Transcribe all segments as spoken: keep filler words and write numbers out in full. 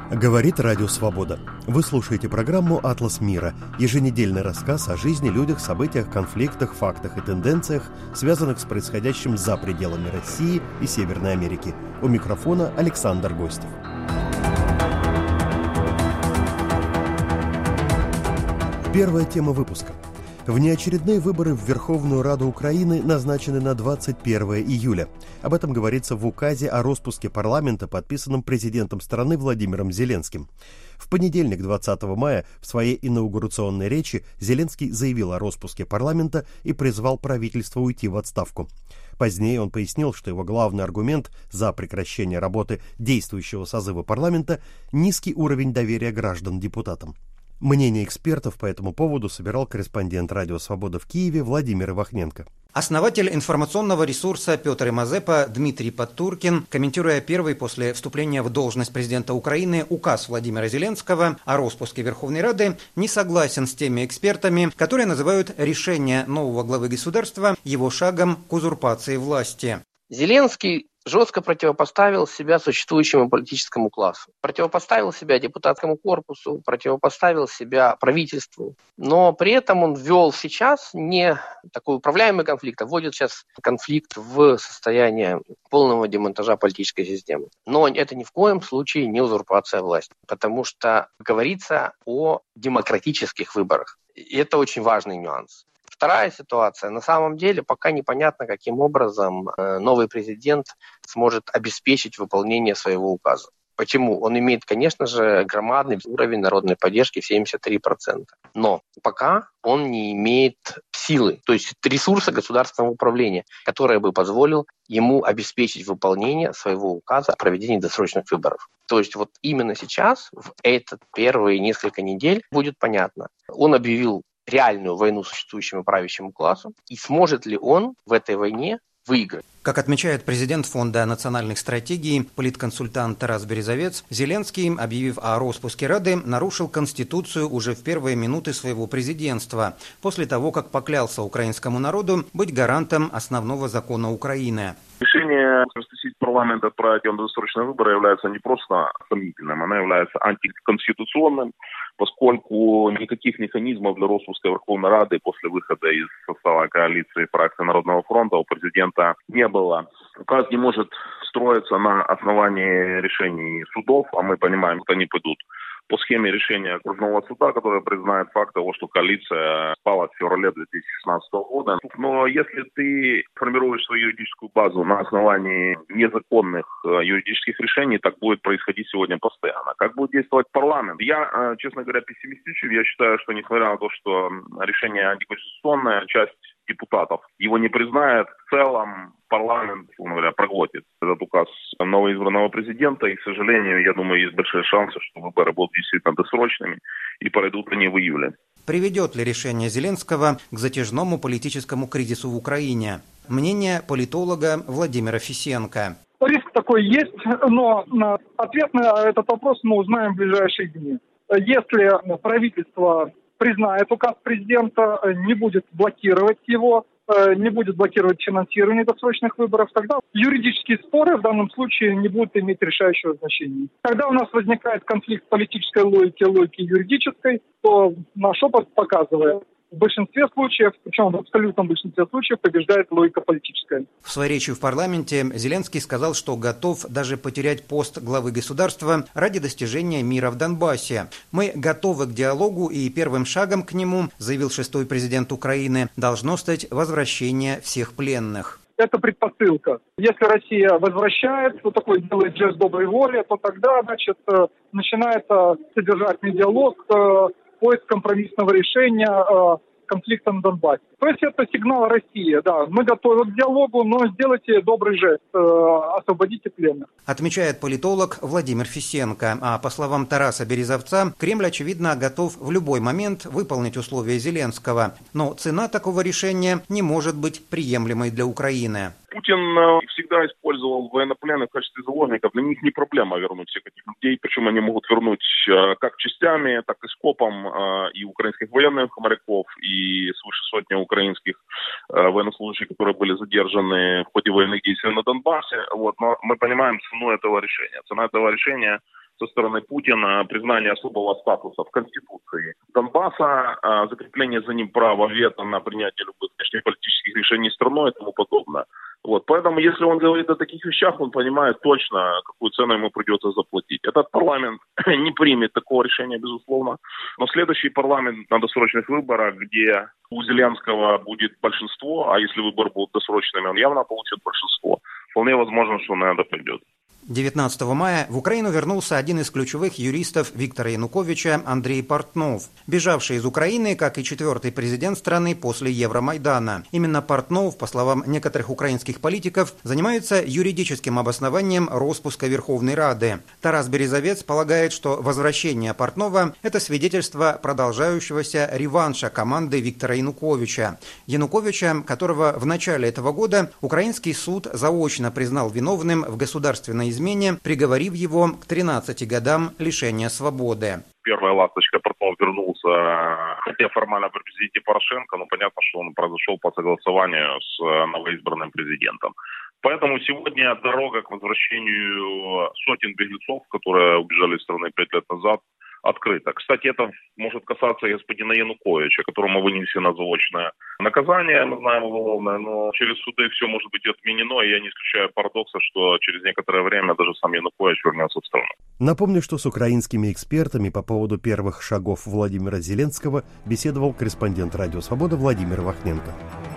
Говорит Радио Свобода. Вы слушаете программу «Атлас мира», еженедельный рассказ о жизни, людях, событиях, конфликтах, фактах и тенденциях, связанных с происходящим за пределами России и Северной Америки. У микрофона Александр Гостев. Первая тема выпуска. Внеочередные выборы в Верховную Раду Украины назначены на двадцать первое июля. Об этом говорится в указе о распуске парламента, подписанном президентом страны Владимиром Зеленским. В понедельник, двадцатого мая, в своей инаугурационной речи Зеленский заявил о распуске парламента и призвал правительство уйти в отставку. Позднее он пояснил, что его главный аргумент за прекращение работы действующего созыва парламента – низкий уровень доверия граждан депутатам. Мнение экспертов по этому поводу собирал корреспондент Радио Свобода в Киеве Владимир Ивахненко. Основатель информационного ресурса Петр и Мазепа Дмитрий Подтуркин, комментируя первый после вступления в должность президента Украины указ Владимира Зеленского о распуске Верховной Рады, не согласен с теми экспертами, которые называют решение нового главы государства его шагом к узурпации власти. Зеленский жестко противопоставил себя существующему политическому классу, противопоставил себя депутатскому корпусу, противопоставил себя правительству. Но при этом он ввел сейчас не такой управляемый конфликт, а вводит сейчас конфликт в состояние полного демонтажа политической системы. Но это ни в коем случае не узурпация власти, потому что говорится о демократических выборах. И это очень важный нюанс. Вторая ситуация. На самом деле пока непонятно, каким образом новый президент сможет обеспечить выполнение своего указа. Почему? Он имеет, конечно же, громадный уровень народной поддержки в семьдесят три процента. Но пока он не имеет силы, то есть ресурса государственного управления, который бы позволил ему обеспечить выполнение своего указа о проведении досрочных выборов. То есть вот именно сейчас, в этот первые несколько недель, будет понятно. Он объявил реальную войну существующему правящему классу, и сможет ли он в этой войне выиграть. Как отмечает президент Фонда национальных стратегий, политконсультант Тарас Березовец, Зеленский, объявив о распуске Рады, нарушил Конституцию уже в первые минуты своего президентства, после того, как поклялся украинскому народу быть гарантом основного закона Украины. Решение распустить парламент и отправить его на досрочные выборы является не просто сомнительным, оно является антиконституционным, поскольку никаких механизмов для распуска Верховной Рады после выхода из состава коалиции фракции Народного фронта у президента не было. Указ не может строиться на основании решений судов, а мы понимаем, что они пойдут по схеме решения окружного суда, которое признает факт того, что коалиция спала в феврале две тысячи шестнадцатого года. Но если ты формируешь свою юридическую базу на основании незаконных юридических решений, так будет происходить сегодня постоянно. Как будет действовать парламент? Я, честно говоря, пессимистичен. Я считаю, что несмотря на то, что решение антиконституционное, часть депутатов его не признает, в целом парламент, говоря, проглотит этот указ новоизбранного президента. И, к сожалению, я думаю, есть большие шансы, что выборы будут действительно досрочными и пройдут они в июле. Приведет ли решение Зеленского к затяжному политическому кризису в Украине? Мнение политолога Владимира Фисенко. Риск такой есть, но ответ на этот вопрос мы узнаем в ближайшие дни. Если правительство признает указ президента, не будет блокировать его, не будет блокировать финансирование досрочных выборов, тогда юридические споры в данном случае не будут иметь решающего значения. Когда у нас возникает конфликт политической логики и логики юридической, то наш опыт показывает, в большинстве случаев, причем в абсолютном большинстве случаев, побеждает логика политическая. В своей речи в парламенте Зеленский сказал, что готов даже потерять пост главы государства ради достижения мира в Донбассе. «Мы готовы к диалогу, и первым шагом к нему, заявил шестой президент Украины, должно стать возвращение всех пленных». Это предпосылка. Если Россия возвращает, вот такой делает жест доброй воли, то тогда, значит, начинается содержательный диалог, поиск компромиссного решения э, конфликта на Донбассе. То есть это сигнал России, да, мы готовы к диалогу, но сделайте добрый жест, э, освободите пленных. Отмечает политолог Владимир Фисенко. А по словам Тараса Березовца, Кремль, очевидно, готов в любой момент выполнить условия Зеленского. Но цена такого решения не может быть приемлемой для Украины. Путин всегда использовал военнопленных в качестве заложников. Для них не проблема вернуть всех этих людей. Причем они могут вернуть как частями, так и скопом и украинских военных моряков, и свыше сотни украинских военнослужащих, которые были задержаны в ходе военных действий на Донбассе. Вот. Но мы понимаем цену этого решения. Цена этого решения со стороны Путина признание особого статуса в Конституции Донбасса, закрепление за ним права вето на принятие любых внешнеполитических решений страной и тому подобное. Вот. Поэтому, если он говорит о таких вещах, он понимает точно, какую цену ему придется заплатить. Этот парламент не примет такого решения, безусловно. Но следующий парламент на досрочных выборах, где у Зеленского будет большинство, а если выборы будут досрочными, он явно получит большинство, вполне возможно, что он на это пойдет. девятнадцатого мая в Украину вернулся один из ключевых юристов Виктора Януковича Андрей Портнов, бежавший из Украины, как и четвертый президент страны после Евромайдана. Именно Портнов, по словам некоторых украинских политиков, занимается юридическим обоснованием распуска Верховной Рады. Тарас Березовец полагает, что возвращение Портнова – это свидетельство продолжающегося реванша команды Виктора Януковича. Януковича, которого в начале этого года украинский суд заочно признал виновным в государственной измене, приговорив его к тринадцати годам лишения свободы. Первая ласточка Портнов вернулся, хотя формально при президенте Порошенко, но понятно, что он произошел по согласованию с новоизбранным президентом. Поэтому сегодня дорога к возвращению сотен беглецов, которые убежали из страны пять лет назад, открыто. Кстати, это может касаться и господина Януковича, которому вынесено заочное наказание, мы знаем, уголовное, но через суды все может быть отменено, и я не исключаю парадокса, что через некоторое время даже сам Янукович вернется в страну. Напомню, что с украинскими экспертами по поводу первых шагов Владимира Зеленского беседовал корреспондент «Радио Свобода» Владимир Вахненко.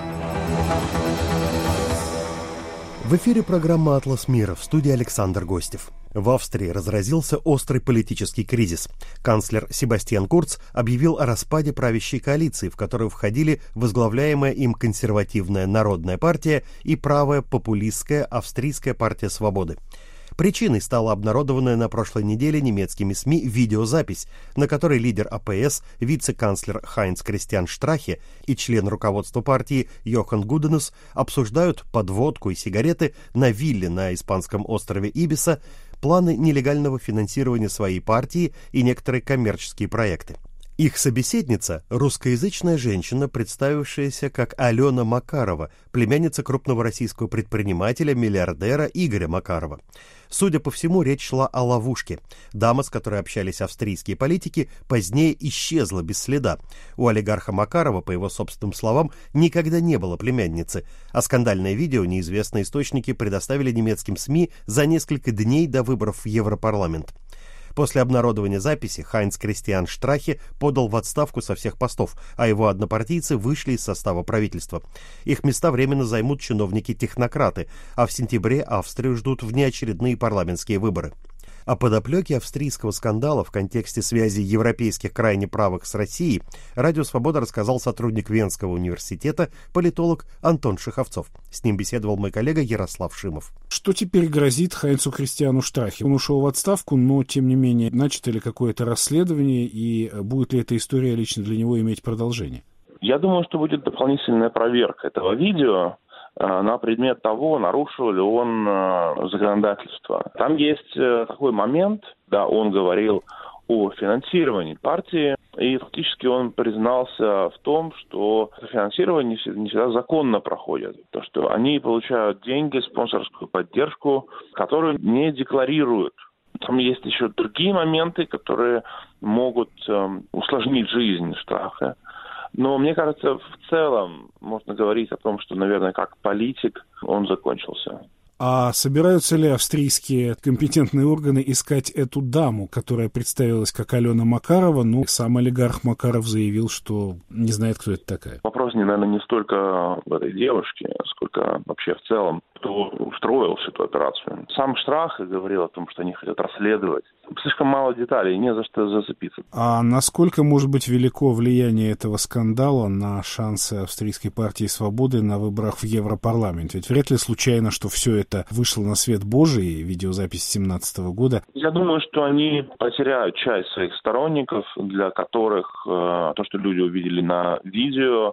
В эфире программа «Атлас мира», в студии Александр Гостев. В Австрии разразился острый политический кризис. Канцлер Себастьян Курц объявил о распаде правящей коалиции, в которую входили возглавляемая им консервативная Народная партия и правая популистская Австрийская партия свободы. Причиной стала обнародованная на прошлой неделе немецкими СМИ видеозапись, на которой лидер АПС, вице-канцлер Хайнц Кристиан Штрахе и член руководства партии Йохан Гуденус обсуждают под водку и сигареты на вилле на испанском острове Ибиса планы нелегального финансирования своей партии и некоторые коммерческие проекты. Их собеседница – русскоязычная женщина, представившаяся как Алена Макарова, племянница крупного российского предпринимателя, миллиардера Игоря Макарова. Судя по всему, речь шла о ловушке. Дама, с которой общались австрийские политики, позднее исчезла без следа. У олигарха Макарова, по его собственным словам, никогда не было племянницы, а скандальное видео неизвестные источники предоставили немецким СМИ за несколько дней до выборов в Европарламент. После обнародования записи Хайнц Кристиан Штрахе подал в отставку со всех постов, а его однопартийцы вышли из состава правительства. Их места временно займут чиновники-технократы, а в сентябре Австрию ждут внеочередные парламентские выборы. О подоплеке австрийского скандала в контексте связи европейских крайне правых с Россией «Радио Свобода» рассказал сотрудник Венского университета, политолог Антон Шиховцов. С ним беседовал мой коллега Ярослав Шимов. Что теперь грозит Хайнцу Кристиану Штрахе? Он ушел в отставку, но, тем не менее, начато ли какое-то расследование, и будет ли эта история лично для него иметь продолжение? Я думаю, что будет дополнительная проверка этого видео на предмет того, нарушил ли он законодательство. Там есть такой момент, да, он говорил о финансировании партии, и фактически он признался в том, что финансирование не всегда законно проходит. То, что они получают деньги, спонсорскую поддержку, которую не декларируют. Там есть еще другие моменты, которые могут э, усложнить жизнь Штраха. Но мне кажется, в целом можно говорить о том, что, наверное, как политик он закончился. А собираются ли австрийские компетентные органы искать эту даму, которая представилась как Алена Макарова? Ну, сам олигарх Макаров заявил, что не знает, кто это такая. Вопрос, наверное, не столько в этой девушке, сколько вообще в целом, кто устроил всю эту операцию. Сам Штрахе говорил о том, что они хотят расследовать. Слишком мало деталей, не за что зацепиться. А насколько может быть велико влияние этого скандала на шансы австрийской партии свободы на выборах в Европарламент? Ведь вряд ли случайно, что все это вышло на свет Божий, видеозапись семнадцатого года. Я думаю, что они потеряют часть своих сторонников, для которых э, то, что люди увидели на видео,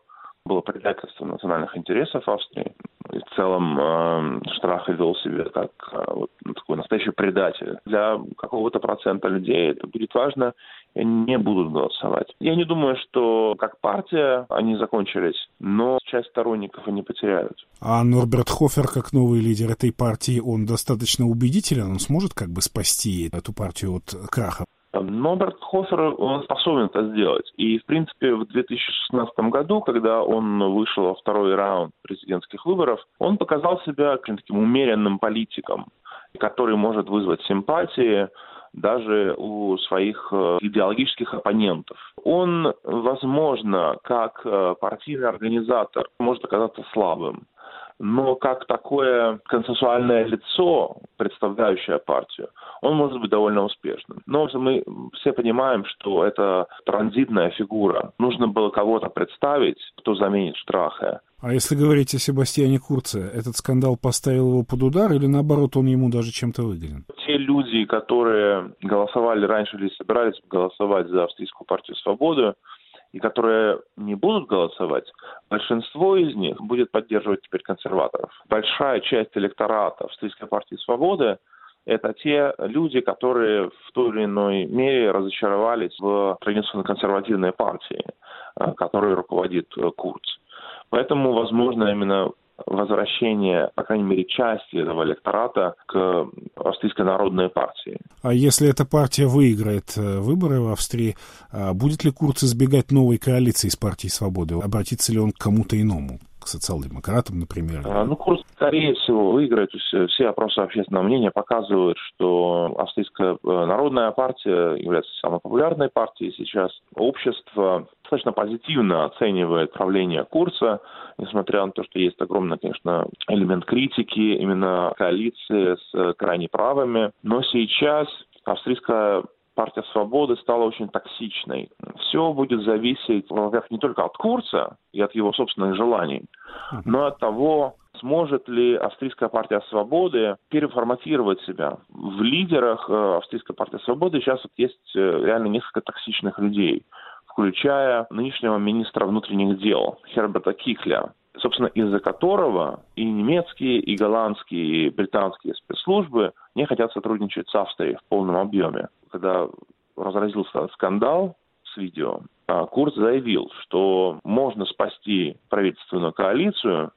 было предательство национальных интересов Австрии. И в целом э, Страхе вел себя как э, вот, такой настоящий предатель. Для какого-то процента людей это будет важно, и они не будут голосовать. Я не думаю, что как партия они закончились, но часть сторонников они потеряют. А Норберт Хофер, как новый лидер этой партии, он достаточно убедителен? Он сможет как бы спасти эту партию от краха? Норберт Хофер, он способен это сделать. И, в принципе, в две тысячи шестнадцатом году, когда он вышел во второй раунд президентских выборов, он показал себя таким умеренным политиком, который может вызвать симпатии даже у своих идеологических оппонентов. Он, возможно, как партийный организатор может оказаться слабым, но как такое консенсуальное лицо, представляющее партию, он может быть довольно успешным. Но мы все понимаем, что это транзитная фигура. Нужно было кого-то представить, кто заменит Страхе. А если говорить о Себастьяне Курце, этот скандал поставил его под удар или, наоборот, он ему даже чем-то выгоден? Те люди, которые голосовали раньше или собирались голосовать за Австрийскую партию «Свободу», и которые не будут голосовать, большинство из них будет поддерживать теперь консерваторов. Большая часть электората Австрийской партии «Свободы» — это те люди, которые в той или иной мере разочаровались в традиционно консервативной партии, которой руководит Курц. Поэтому, возможно, именно возвращение, по крайней мере, части этого электората к Австрийской народной партии. А если эта партия выиграет выборы в Австрии, будет ли Курц избегать новой коалиции с партией «Свободы»? Обратится ли он к кому-то иному? К социал-демократам, например? Ну, Курц, скорее всего, выиграет. То есть все опросы общественного мнения показывают, что Австрийская народная партия является самой популярной партией сейчас. Общество достаточно позитивно оценивает правление Курца, несмотря на то, что есть огромный, конечно, элемент критики именно коалиции с крайне правыми. Но сейчас австрийская партия «Свободы» стала очень токсичной. Все будет зависеть, во-первых, не только от Курца и от его собственных желаний, но и от того, сможет ли Австрийская партия «Свободы» переформатировать себя. В лидерах Австрийской партии «Свободы» сейчас вот есть реально несколько токсичных людей, включая нынешнего министра внутренних дел Херберта Кихля, собственно, из-за которого и немецкие, и голландские, и британские спецслужбы не хотят сотрудничать с Австрией в полном объеме. Когда разразился скандал с видео, Курц заявил, что можно спасти правительственную коалицию,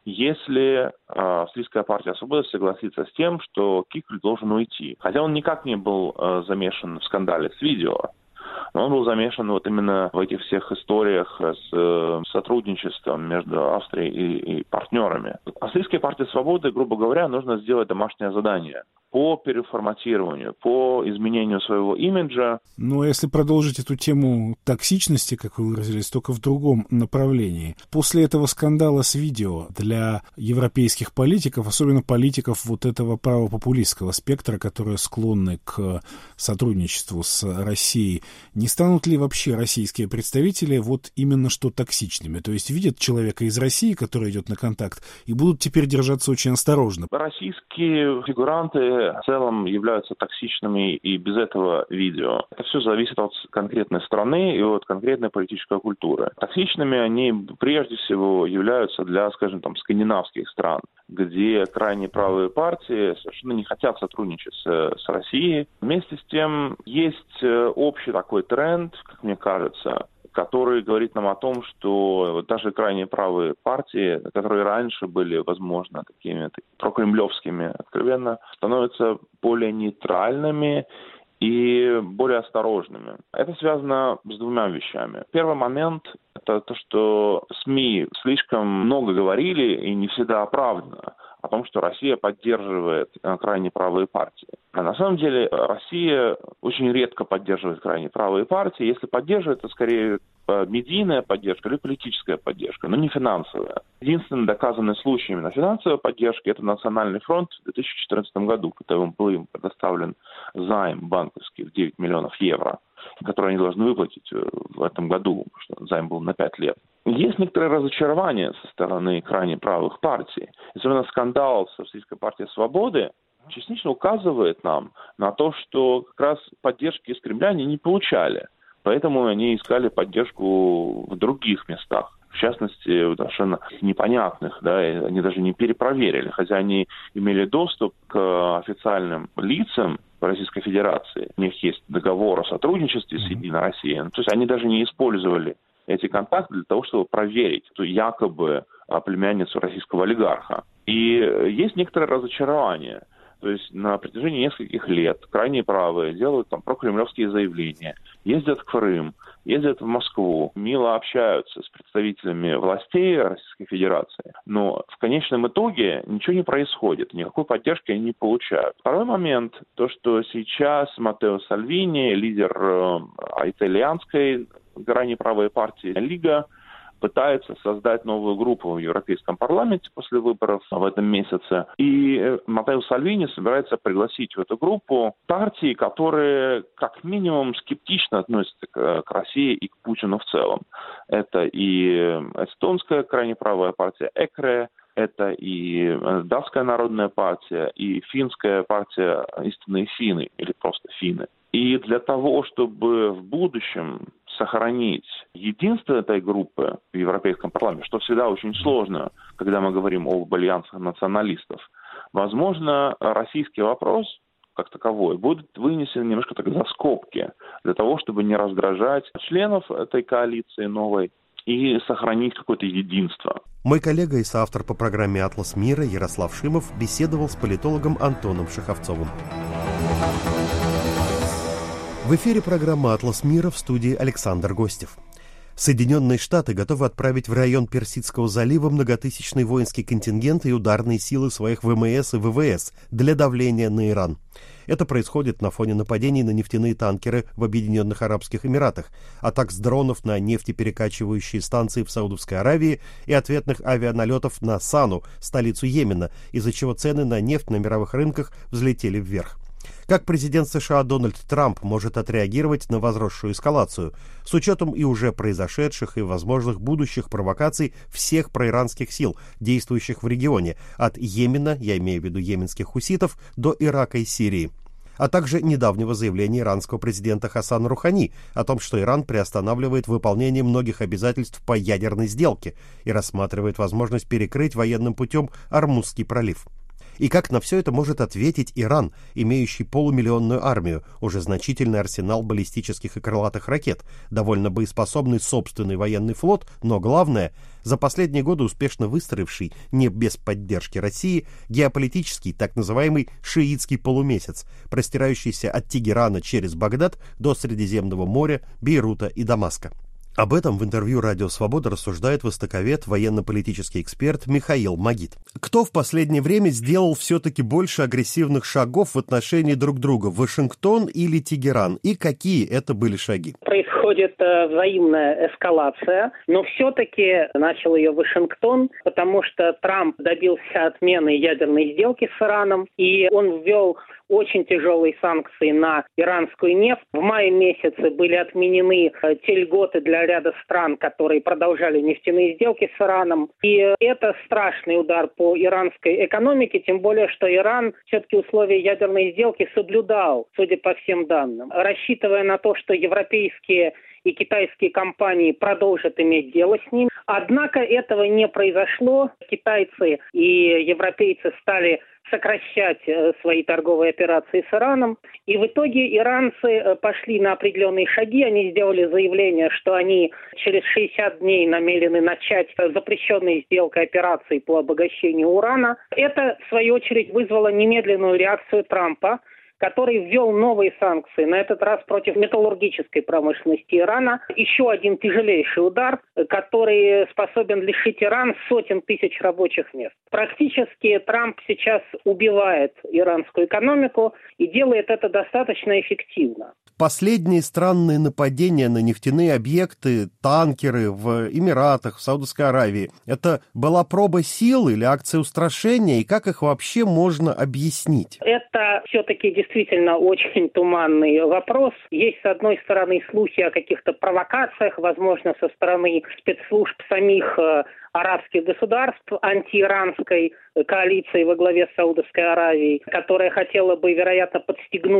если Австрийская партия «Свобода» согласится с тем, что Кихль должен уйти. Хотя он никак не был замешан в скандале с видео, но он был замешан вот именно в этих всех историях с э, сотрудничеством между Австрией и, и партнерами. Австрийской партии «Свободы», грубо говоря, нужно сделать домашнее задание по переформатированию, по изменению своего имиджа. Ну, а если продолжить эту тему токсичности, как вы выразились, только в другом направлении. После этого скандала с видео для европейских политиков, особенно политиков вот этого правопопулистского спектра, которые склонны к сотрудничеству с Россией, не станут ли вообще российские представители вот именно что токсичными? То есть видят человека из России, который идет на контакт, и будут теперь держаться очень осторожно. Российские фигуранты в целом являются токсичными и без этого видео. Это все зависит от конкретной страны и от конкретной политической культуры. Токсичными они прежде всего являются для, скажем, там, скандинавских стран, где крайне правые партии совершенно не хотят сотрудничать с, с Россией. Вместе с тем есть общий такой тренд, как мне кажется, который говорит нам о том, что даже крайне правые партии, которые раньше были, возможно, такими прокремлевскими, откровенно, становятся более нейтральными и более осторожными. Это связано с двумя вещами. Первый момент – это то, что СМИ слишком много говорили, и не всегда оправданно, о том, что Россия поддерживает крайне правые партии. А на самом деле Россия очень редко поддерживает крайне правые партии. Если поддерживает, то скорее медийная поддержка или политическая поддержка, но не финансовая. Единственный доказанный случай именно финансовой поддержки – это Национальный фронт в две тысячи четырнадцатом году, когда им был им предоставлен займ банковский в девять миллионов евро, который они должны выплатить в этом году, потому что займ был на пять лет. Есть некоторое разочарование со стороны крайне правых партий. Особенно скандал с Австрийской партией «Свободы» частично указывает нам на то, что как раз поддержки из Кремля они не получали. Поэтому они искали поддержку в других местах. в частности, совершенно непонятных, да, они даже не перепроверили, хотя они имели доступ к официальным лицам Российской Федерации. У них есть договор о сотрудничестве с Единой Россией. То есть они даже не использовали эти контакты для того, чтобы проверить эту якобы племянницу российского олигарха. И есть некоторое разочарование. То есть на протяжении нескольких лет крайние правые делают там прокремлевские заявления, ездят в Крым, ездят в Москву, мило общаются с представителями властей Российской Федерации, но в конечном итоге ничего не происходит, никакой поддержки они не получают. Второй момент, то, что сейчас Маттео Сальвини, лидер э, итальянской крайне правой партии Лига, пытается создать новую группу в Европейском парламенте после выборов в этом месяце. И Маттео Сальвини собирается пригласить в эту группу партии, которые как минимум скептично относятся к, к России и к Путину в целом. Это и эстонская крайне правая партия ЭКРЕ, это и датская народная партия, и финская партия «Истинные финны» или просто финны. И для того, чтобы в будущем сохранить единство этой группы в Европейском парламенте, что всегда очень сложно, когда мы говорим об альянсах националистов, возможно, российский вопрос как таковой будет вынесен немножко так за скобки, для того, чтобы не раздражать членов этой коалиции новой и сохранить какое-то единство. Мой коллега и соавтор по программе «Атлас мира» Ярослав Шимов беседовал с политологом Антоном Шеховцовым. В эфире программа «Атлас мира», в студии Александр Гостев. Соединенные Штаты готовы отправить в район Персидского залива многотысячный воинский контингент и ударные силы своих ВМС и ВВС для давления на Иран. Это происходит на фоне нападений на нефтяные танкеры в Объединенных Арабских Эмиратах, атак с дронов на нефтеперекачивающие станции в Саудовской Аравии и ответных авианалетов на Сану, столицу Йемена, из-за чего цены на нефть на мировых рынках взлетели вверх. Как президент США Дональд Трамп может отреагировать на возросшую эскалацию, с учетом и уже произошедших и возможных будущих провокаций всех проиранских сил, действующих в регионе, от Йемена, я имею в виду йеменских хуситов, до Ирака и Сирии, а также недавнего заявления иранского президента Хасана Рухани о том, что Иран приостанавливает выполнение многих обязательств по ядерной сделке и рассматривает возможность перекрыть военным путем Ормузский пролив. И как на все это может ответить Иран, имеющий полумиллионную армию, уже значительный арсенал баллистических и крылатых ракет, довольно боеспособный собственный военный флот, но главное, за последние годы успешно выстроивший, не без поддержки России, геополитический так называемый шиитский полумесяц, простирающийся от Тегерана через Багдад до Средиземного моря, Бейрута и Дамаска. Об этом в интервью «Радио Свобода» рассуждает востоковед, военно-политический эксперт Михаил Магид. Кто в последнее время сделал все-таки больше агрессивных шагов в отношении друг друга, Вашингтон или Тегеран? И какие это были шаги? Происходит э, взаимная эскалация, но все-таки начал ее Вашингтон, потому что Трамп добился отмены ядерной сделки с Ираном, и он ввел очень тяжелые санкции на иранскую нефть. В мае месяце были отменены э, те льготы для ряда стран, которые продолжали нефтяные сделки с Ираном. И это страшный удар по иранской экономике, тем более, что Иран все-таки условия ядерной сделки соблюдал, судя по всем данным. Рассчитывая на то, что европейские и китайские компании продолжат иметь дело с ним. Однако этого не произошло. Китайцы и европейцы стали сокращать свои торговые операции с Ираном. И в итоге иранцы пошли на определенные шаги. Они сделали заявление, что они через шестьдесят дней намерены начать запрещенные сделкой операции по обогащению урана. Это, в свою очередь, вызвало немедленную реакцию Трампа, который ввел новые санкции, на этот раз против металлургической промышленности Ирана. Еще один тяжелейший удар, который способен лишить Иран сотен тысяч рабочих мест. Практически Трамп сейчас убивает иранскую экономику и делает это достаточно эффективно. Последние странные нападения на нефтяные объекты, танкеры в Эмиратах, в Саудовской Аравии, это была проба сил или акция устрашения, и как их вообще можно объяснить? Это все-таки действительно очень туманный вопрос. Есть, с одной стороны, слухи о каких-то провокациях, возможно, со стороны спецслужб самих арабских государств, антииранской коалиции во главе с Саудовской Аравией, которая хотела бы, вероятно, подстегнуть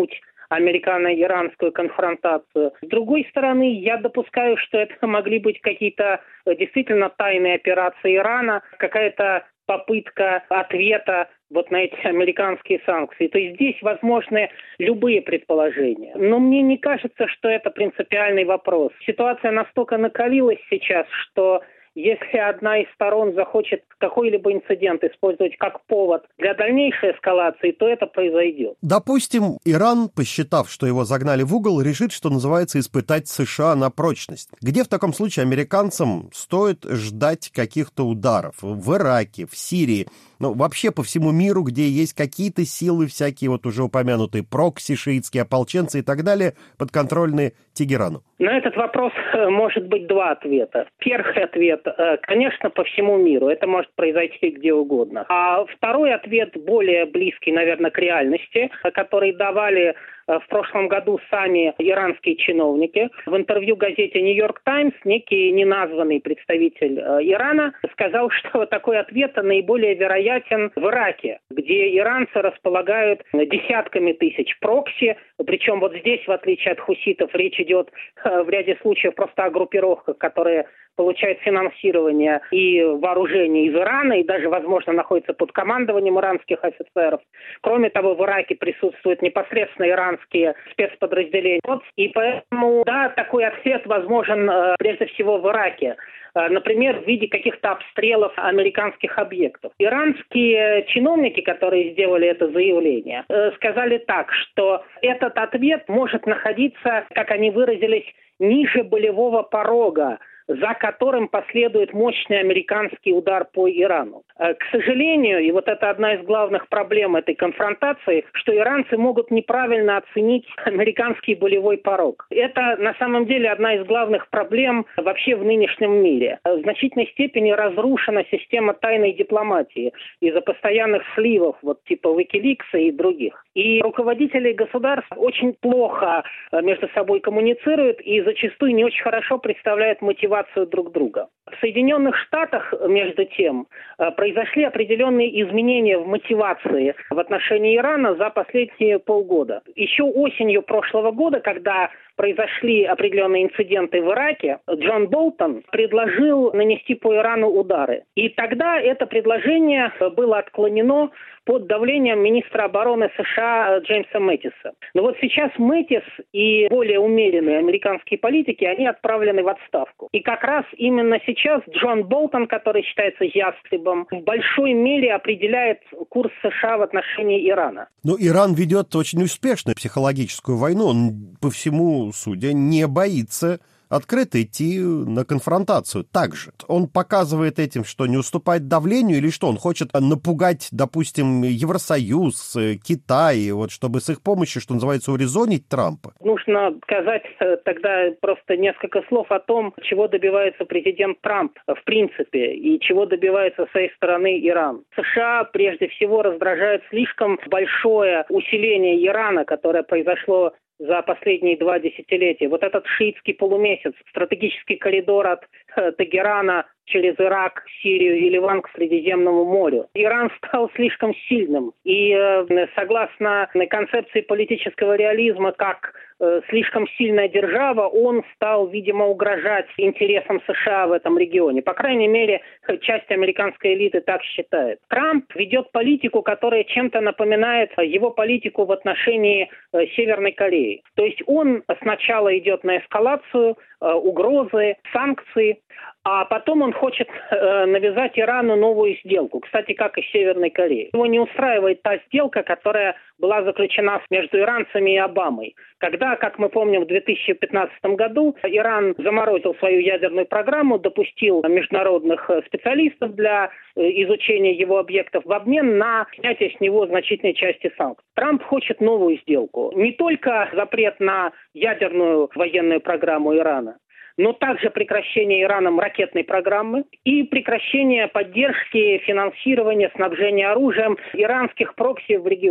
американо-иранскую конфронтацию. С другой стороны, я допускаю, что это могли быть какие-то действительно тайные операции Ирана, какая-то попытка ответа вот на эти американские санкции. То есть здесь возможны любые предположения. Но мне не кажется, что это принципиальный вопрос. Ситуация настолько накалилась сейчас, что если одна из сторон захочет какой-либо инцидент использовать как повод для дальнейшей эскалации, то это произойдет. Допустим, Иран, посчитав, что его загнали в угол, решит, что называется, испытать США на прочность. Где в таком случае американцам стоит ждать каких-то ударов? В Ираке, в Сирии, ну, вообще по всему миру, где есть какие-то силы, всякие вот уже упомянутые прокси, шиитские ополченцы и так далее, подконтрольные Тегерану? На этот вопрос может быть два ответа. Первый ответ, конечно, по всему миру. Это может произойти где угодно. А второй ответ, более близкий, наверное, к реальности, который давали в прошлом году сами иранские чиновники. В интервью газете «Нью-Йорк Таймс» некий неназванный представитель Ирана сказал, что такой ответ наиболее вероятен в Ираке, где иранцы располагают десятками тысяч прокси. Причем вот здесь, в отличие от хуситов, речь идет в ряде случаев просто о группировках, которые получают финансирование и вооружение из Ирана и даже, возможно, находятся под командованием иранских офицеров. Кроме того, в Ираке присутствуют непосредственно иранские спецподразделения. И поэтому, да, такой ответ возможен прежде всего в Ираке. Например, в виде каких-то обстрелов американских объектов. Иранские чиновники, которые сделали это заявление, сказали так, что этот ответ может находиться, как они выразились, ниже болевого порога, за которым последует мощный американский удар по Ирану. К сожалению, и вот это одна из главных проблем этой конфронтации, что иранцы могут неправильно оценить американский болевой порог. Это на самом деле одна из главных проблем вообще в нынешнем мире. В значительной степени разрушена система тайной дипломатии из-за постоянных сливов, вот типа Wikileaks и других. И руководители государств очень плохо между собой коммуницируют и зачастую не очень хорошо представляют мотивацию друг друга. В Соединенных Штатах, между тем, произошли определенные изменения в мотивации в отношении Ирана за последние полгода. Еще осенью прошлого года, когда произошли определенные инциденты в Ираке, Джон Болтон предложил нанести по Ирану удары. И тогда это предложение было отклонено под давлением министра обороны США Джеймса Мэттиса. Но вот сейчас Мэттис и более умеренные американские политики, они отправлены в отставку. И как раз именно сейчас Джон Болтон, который считается ястребом, в большой мере определяет курс США в отношении Ирана. Но Иран ведет очень успешную психологическую войну. Он, по всему судя, не боится открыто идти на конфронтацию. Также он показывает этим, что не уступает давлению, или что он хочет напугать, допустим, Евросоюз, Китай, вот, чтобы с их помощью, что называется, урезонить Трампа? Нужно сказать тогда просто несколько слов о том, чего добивается президент Трамп в принципе и чего добивается с своей стороны Иран. США прежде всего раздражает слишком большое усиление Ирана, которое произошло за последние два десятилетия. Вот этот шиитский полумесяц, стратегический коридор от э, Тегерана через Ирак, Сирию и Ливан к Средиземному морю. Иран стал слишком сильным. И э, согласно концепции политического реализма, как э, слишком сильная держава, он стал, видимо, угрожать интересам США в этом регионе. По крайней мере, часть американской элиты так считает. Трамп ведет политику, которая чем-то напоминает его политику в отношении э, Северной Кореи. То есть он сначала идет на эскалацию, э, угрозы, санкции, а потом он хочет э, навязать Ирану новую сделку, кстати, как и Северной Корее. Его не устраивает та сделка, которая была заключена между иранцами и Обамой, когда, как мы помним, в две тысячи пятнадцатом году Иран заморозил свою ядерную программу, допустил международных специалистов для изучения его объектов в обмен на снятие с него значительной части санкций. Трамп хочет новую сделку. Не только запрет на ядерную военную программу Ирана, но также прекращение Ираном ракетной программы и прекращение поддержки, финансирования, снабжения оружием иранских прокси в регионе.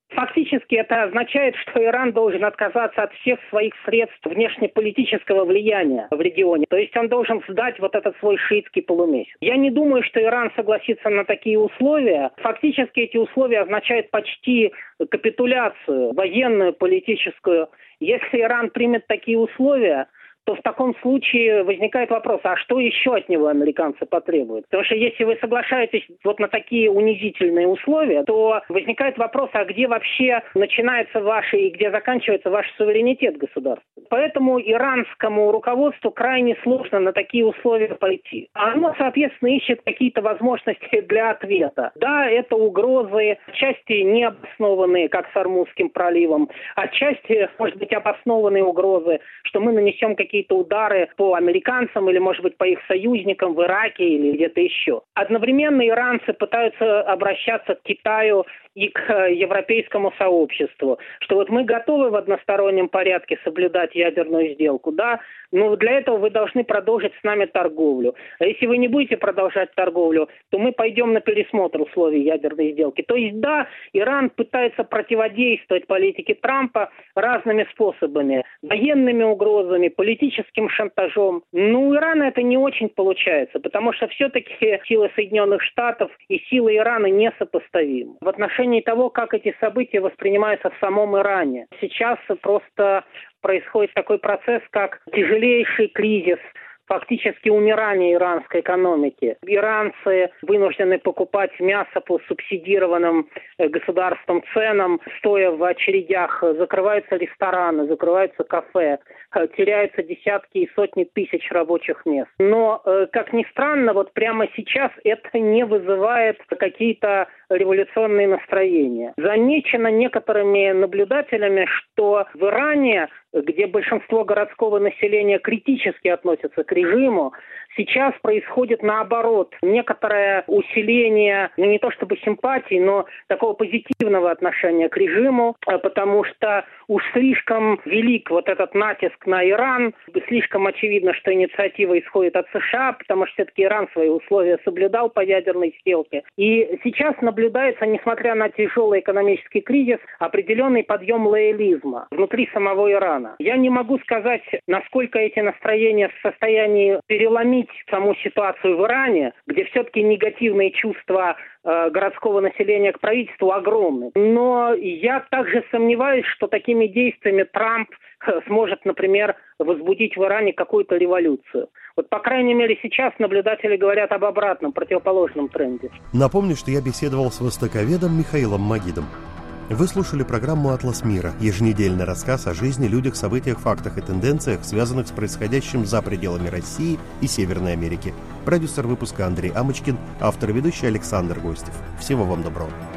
Фактически это означает, что Иран должен отказаться от всех своих средств внешнеполитического влияния в регионе. То есть он должен сдать вот этот свой шиитский полумесяц. Я не думаю, что Иран согласится на такие условия. Фактически эти условия означают почти капитуляцию, военную, политическую. Если Иран примет такие условия, то в таком случае возникает вопрос, а что еще от него американцы потребуют? Потому что если вы соглашаетесь вот на такие унизительные условия, то возникает вопрос, а где вообще начинается ваш и где заканчивается ваш суверенитет государства? Поэтому иранскому руководству крайне сложно на такие условия пойти. Оно, соответственно, ищет какие-то возможности для ответа. Да, это угрозы, отчасти необоснованные, как с Ормузским проливом, отчасти, может быть, обоснованные угрозы, что мы нанесем какие-то какие-то удары по американцам или, может быть, по их союзникам в Ираке или где-то еще. Одновременно иранцы пытаются обращаться к Китаю и к европейскому сообществу, что вот мы готовы в одностороннем порядке соблюдать ядерную сделку, да, но для этого вы должны продолжить с нами торговлю. А если вы не будете продолжать торговлю, то мы пойдем на пересмотр условий ядерной сделки. То есть, да, Иран пытается противодействовать политике Трампа разными способами, военными угрозами, политическим шантажом. Но у Ирана это не очень получается, потому что все-таки силы Соединенных Штатов и силы Ирана несопоставимы. В отношении того, как эти события воспринимаются в самом Иране. Сейчас просто происходит такой процесс, как тяжелейший кризис, фактически умирание иранской экономики. Иранцы вынуждены покупать мясо по субсидированным государством ценам, стоя в очередях. Закрываются рестораны, закрываются кафе, теряются десятки и сотни тысяч рабочих мест. Но, как ни странно, вот прямо сейчас это не вызывает какие-то революционные настроения. Замечено некоторыми наблюдателями, что в Иране, где большинство городского населения критически относятся к режиму, сейчас происходит наоборот. Некоторое усиление, ну не то чтобы симпатии, но такого позитивного отношения к режиму, потому что уж слишком велик вот этот натиск на Иран, слишком очевидно, что инициатива исходит от США, потому что все-таки Иран свои условия соблюдал по ядерной сделке. И сейчас наблюдается, несмотря на тяжелый экономический кризис, определенный подъем лоялизма внутри самого Ирана. Я не могу сказать, насколько эти настроения в состоянии переломить саму ситуацию в Иране, где все-таки негативные чувства э, городского населения к правительству огромны. Но я также сомневаюсь, что такими действиями Трамп э, сможет, например, возбудить в Иране какую-то революцию. Вот, по крайней мере, сейчас наблюдатели говорят об обратном, противоположном тренде. Напомню, что я беседовал с востоковедом Михаилом Магидом. Вы слушали программу «Атлас мира», еженедельный рассказ о жизни, людях, событиях, фактах и тенденциях, связанных с происходящим за пределами России и Северной Америки. Продюсер выпуска Андрей Амочкин, автор и ведущий Александр Гостев. Всего вам доброго.